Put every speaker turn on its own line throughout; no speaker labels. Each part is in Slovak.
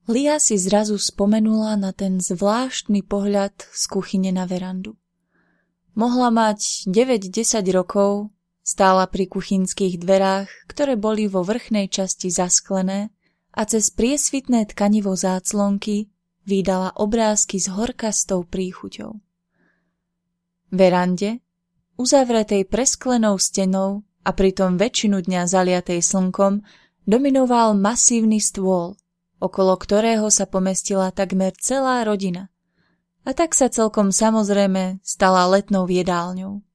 Lia si zrazu spomenula na ten zvláštny pohľad z kuchyne na verandu. Mohla mať 9-10 rokov, stála pri kuchynských dverách, ktoré boli vo vrchnej časti zasklené a cez priesvitné tkanivo záclonky vídala obrázky s horkastou príchuťou. Verande, uzavretej presklenou stenou a pritom väčšinu dňa zaliatej slnkom, dominoval masívny stôl, okolo ktorého sa pomestila takmer celá rodina. A tak sa celkom samozrejme stala letnou jedálňou.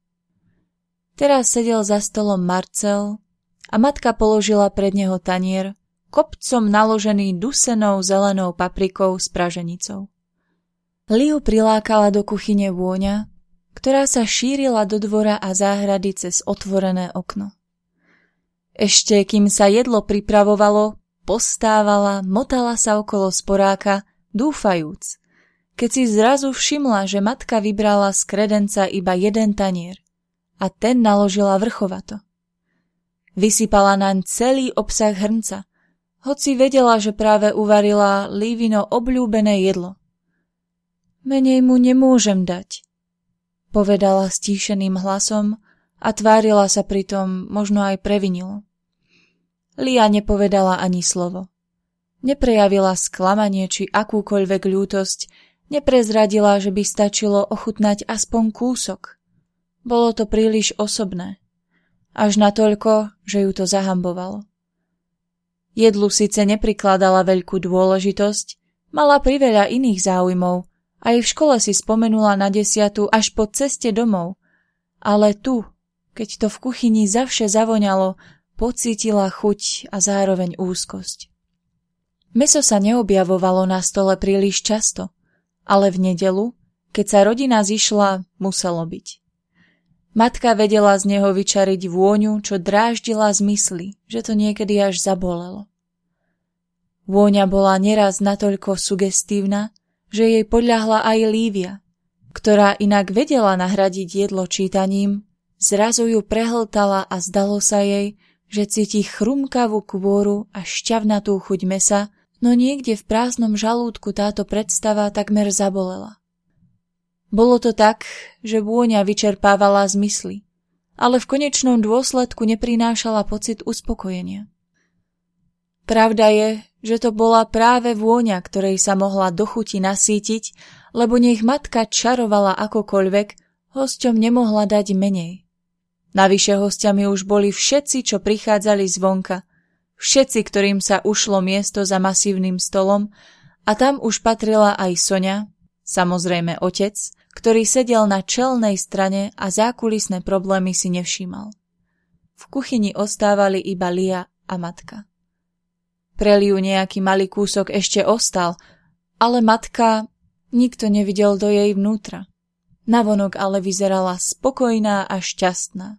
Teraz sedel za stolom Marcel a matka položila pred neho tanier, kopcom naložený dusenou zelenou paprikou s praženicou. Liu prilákala do kuchyne vôňa, ktorá sa šírila do dvora a záhrady cez otvorené okno. Ešte kým sa jedlo pripravovalo, postávala, motala sa okolo sporáka, dúfajúc, keď si zrazu všimla, že matka vybrala z kredenca iba jeden tanier a ten naložila vrchovato. Vysypala naň celý obsah hrnca, hoci vedela, že práve uvarila Lívino obľúbené jedlo. Menej mu nemôžem dať, povedala stíšeným hlasom a tvárila sa pritom možno aj previnilo. Lia nepovedala ani slovo. Neprejavila sklamanie či akúkoľvek ľútosť, neprezradila, že by stačilo ochutnať aspoň kúsok. Bolo to príliš osobné. Až natoľko, že ju to zahambovalo. Jedlu síce neprikladala veľkú dôležitosť, mala priveľa iných záujmov, aj v škole si spomenula na 10. až po ceste domov, ale tu, keď to v kuchyni zavše zavoňalo, pocítila chuť a zároveň úzkosť. Mäso sa neobjavovalo na stole príliš často, ale v nedeľu, keď sa rodina zišla, muselo byť. Matka vedela z neho vyčariť vôňu, čo dráždila zmysly, že to niekedy až zabolelo. Vôňa bola neraz natoľko sugestívna, že jej podľahla aj Lívia, ktorá inak vedela nahradiť jedlo čítaním, zrazu ju prehltala a zdalo sa jej, že cíti chrumkavú kôru a šťavnatú chuť mesa, no niekde v prázdnom žalúdku táto predstava takmer zabolela. Bolo to tak, že vôňa vyčerpávala zmysly, ale v konečnom dôsledku neprinášala pocit uspokojenia. Pravda je, že to bola práve vôňa, ktorej sa mohla do chuti nasýtiť, lebo nech matka čarovala akokoľvek, hosťom nemohla dať menej. Navyše hostiami už boli všetci, čo prichádzali zvonka, všetci, ktorým sa ušlo miesto za masívnym stolom, a tam už patrila aj Soňa, samozrejme otec, ktorý sedel na čelnej strane a zákulisné problémy si nevšímal. V kuchyni ostávali iba Lia a matka. Pre Liu nejaký malý kúsok ešte ostal, ale matka, nikto nevidel do jej vnútra. Navonok ale vyzerala spokojná a šťastná.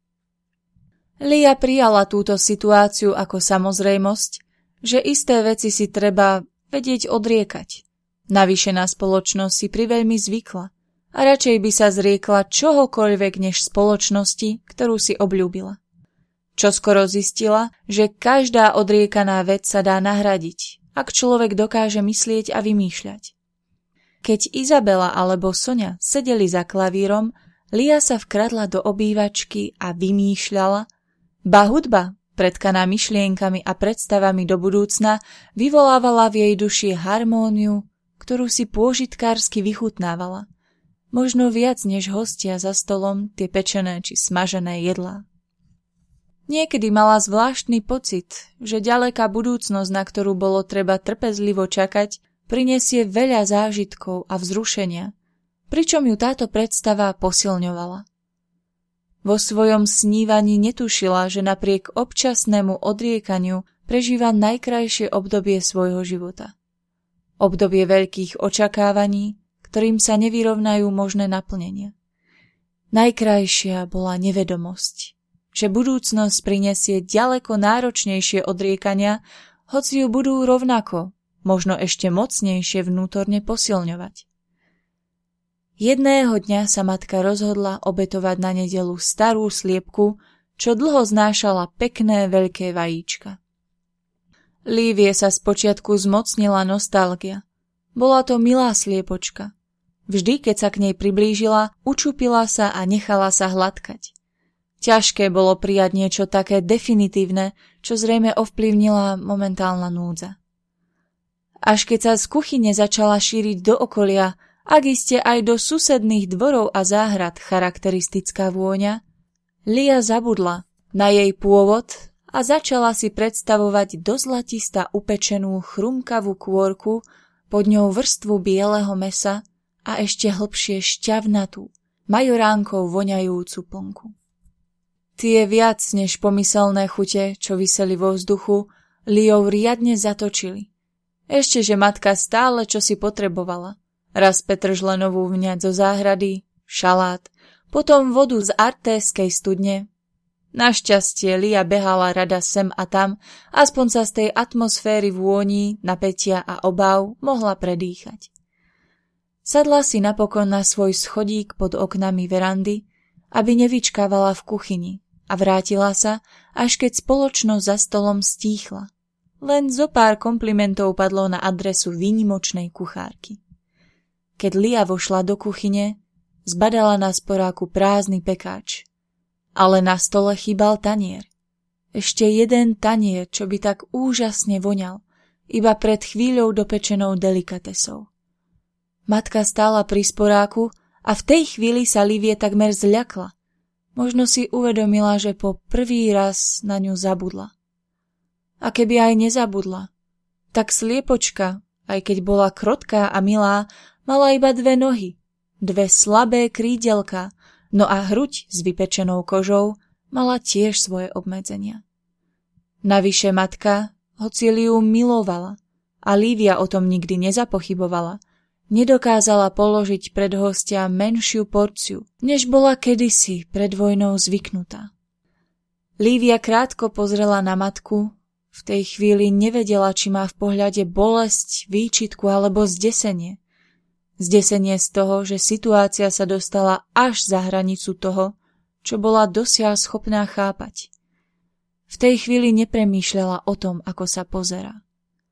Lia prijala túto situáciu ako samozrejmosť, že isté veci si treba vedieť odriekať. Navyše na spoločnosť si priveľmi zvykla a radšej by sa zriekla čohokoľvek než spoločnosti, ktorú si obľúbila. Čoskoro zistila, že každá odriekaná vec sa dá nahradiť, ak človek dokáže myslieť a vymýšľať. Keď Izabela alebo Soňa sedeli za klavírom, Lia sa vkradla do obývačky a vymýšľala, ba hudba, pretkaná myšlienkami a predstavami do budúcna, vyvolávala v jej duši harmóniu, ktorú si pôžitkársky vychutnávala. Možno viac než hostia za stolom tie pečené či smažené jedlá. Niekedy mala zvláštny pocit, že ďaleká budúcnosť, na ktorú bolo treba trpezlivo čakať, prinesie veľa zážitkov a vzrušenia, pričom ju táto predstava posilňovala. Vo svojom snívaní netušila, že napriek občasnému odriekaniu prežíva najkrajšie obdobie svojho života. Obdobie veľkých očakávaní, ktorým sa nevyrovnajú možné naplnenia. Najkrajšia bola nevedomosť, že budúcnosť prinesie ďaleko náročnejšie odriekania, hoci ju budú rovnako, možno ešte mocnejšie vnútorne posilňovať. Jedného dňa sa matka rozhodla obetovať na nedeľu starú sliepku, čo dlho znášala pekné veľké vajíčka. Lívie sa spočiatku zmocnila nostalgia. Bola to milá sliepočka. Vždy, keď sa k nej priblížila, učupila sa a nechala sa hladkať. Ťažké bolo prijať niečo také definitívne, čo zrejme ovplyvnila momentálna núdza. Až keď sa z kuchyne začala šíriť do okolia, ak iste aj do susedných dvorov a záhrad charakteristická vôňa, Lia zabudla na jej pôvod a začala si predstavovať do zlatista upečenú chrumkavú kôrku, pod ňou vrstvu bieleho mesa a ešte hlbšie šťavnatú, majoránkou voňajúcu plnku. Tie viac než pomyselné chute, čo viseli vo vzduchu, Liou riadne zatočili. Ešte, že matka stále čosi potrebovala. Raz petržlenovú vňať zo záhrady, šalát, potom vodu z artéskej studne. Našťastie Lia behala rada sem a tam, aspoň sa z tej atmosféry vôní, napätia a obáv mohla predýchať. Sadla si napokon na svoj schodík pod oknami verandy, aby nevyčkávala v kuchyni, a vrátila sa, až keď spoločnosť za stolom stíchla. Len zo pár komplimentov padlo na adresu výnimočnej kuchárky. Keď Lia vošla do kuchyne, zbadala na sporáku prázdny pekáč. Ale na stole chýbal tanier. Ešte jeden tanier, čo by tak úžasne voňal, iba pred chvíľou dopečenou delikatesou. Matka stála pri sporáku a v tej chvíli sa Lívie takmer zľakla. Možno si uvedomila, že po prvý raz na ňu zabudla. A keby aj nezabudla, tak sliepočka, aj keď bola krotká a milá, mala iba 2 nohy, 2 slabé krídelka, no a hruď s vypečenou kožou mala tiež svoje obmedzenia. Navyše matka, hoci Liu milovala, a Lívia o tom nikdy nezapochybovala, nedokázala položiť pred hostia menšiu porciu, než bola kedysi pred vojnou zvyknutá. Lívia krátko pozrela na matku, v tej chvíli nevedela, či má v pohľade bolesť, výčitku alebo zdesenie. Zdesenie z toho, že situácia sa dostala až za hranicu toho, čo bola dosiaľ schopná chápať. V tej chvíli nepremýšľala o tom, ako sa pozerá.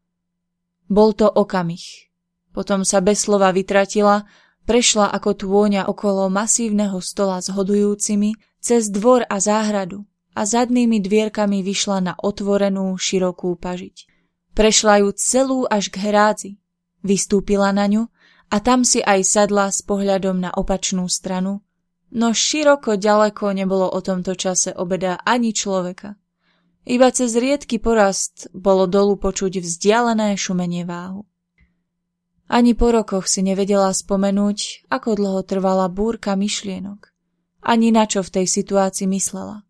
Bol to okamih. Potom sa bez slova vytratila, prešla ako tôňa okolo masívneho stola s hodujúcimi, cez dvor a záhradu a zadnými dvierkami vyšla na otvorenú, širokú pažiť. Prešla ju celú až k hrádzi, vystúpila na ňu a tam si aj sadla s pohľadom na opačnú stranu, no široko ďaleko nebolo o tomto čase obeda ani človeka. Iba cez riedky porast bolo dolu počuť vzdialené šumenie váhu. Ani po rokoch si nevedela spomenúť, ako dlho trvala búrka myšlienok, ani na čo v tej situácii myslela.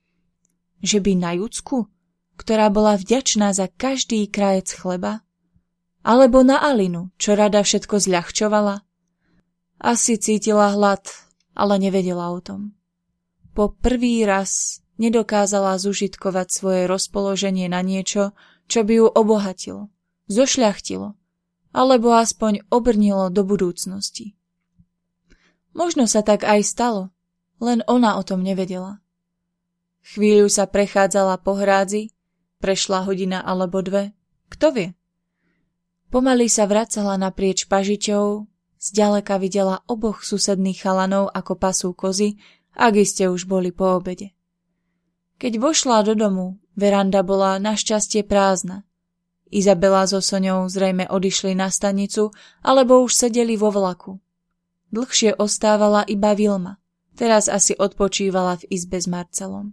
Že by na Jucku, ktorá bola vďačná za každý krajec chleba, alebo na Alinu, čo rada všetko zľahčovala? Asi cítila hlad, ale nevedela o tom. Po prvý raz nedokázala zužitkovať svoje rozpoloženie na niečo, čo by ju obohatilo, zošľachtilo, alebo aspoň obrnilo do budúcnosti. Možno sa tak aj stalo, len ona o tom nevedela. Chvíľu sa prechádzala po hrádzi, prešla hodina alebo 2, kto vie. Pomaly sa vracala naprieč pažiťou, zďaleka videla oboch susedných chalanov, ako pasú kozy, ak iste už boli po obede. Keď vošla do domu, veranda bola našťastie prázdna. Izabela so Soňou zrejme odišli na stanicu, alebo už sedeli vo vlaku. Dlhšie ostávala iba Vilma, teraz asi odpočívala v izbe s Marcelom.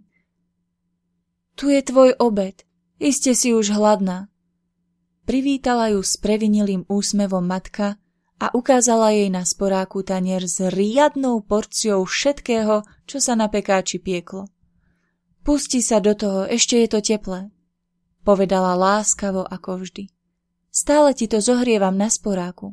Tu je tvoj obed, iste si už hladná. Privítala ju s previnilým úsmevom matka a ukázala jej na sporáku tanier s riadnou porciou všetkého, čo sa na pekáči pieklo. Pusti sa do toho, ešte je to teplé, povedala láskavo ako vždy. Stále ti to zohrievam na sporáku.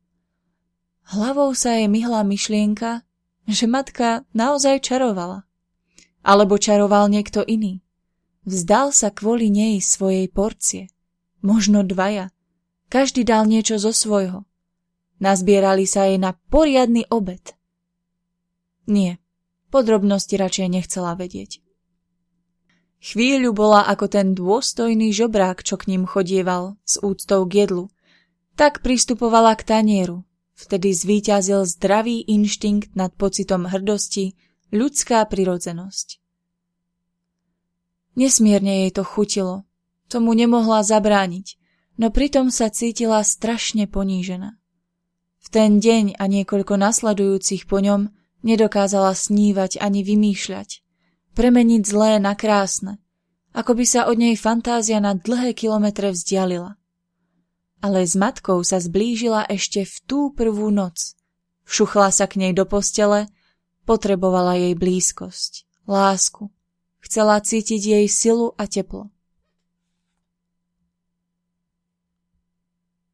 Hlavou sa jej myhla myšlienka, že matka naozaj čarovala. Alebo čaroval niekto iný. Vzdal sa kvôli nej svojej porcie. Možno 2. Každý dal niečo zo svojho. Nazbierali sa jej na poriadny obed. Nie, podrobnosti radšej nechcela vedieť. Chvíľu bola ako ten dôstojný žobrák, čo k ním chodieval s úctou k jedlu. Tak pristupovala k tanieru. Vtedy zvíťazil zdravý inštinkt nad pocitom hrdosti, ľudská prirodzenosť. Nesmierne jej to chutilo. Tomu nemohla zabrániť, no pritom sa cítila strašne ponížená. V ten deň a niekoľko nasledujúcich po ňom nedokázala snívať ani vymýšľať, premeniť zlé na krásne, ako by sa od nej fantázia na dlhé kilometre vzdialila. Ale s matkou sa zblížila ešte v tú prvú noc. Všuchla sa k nej do postele, potrebovala jej blízkosť, lásku. Chcela cítiť jej silu a teplo.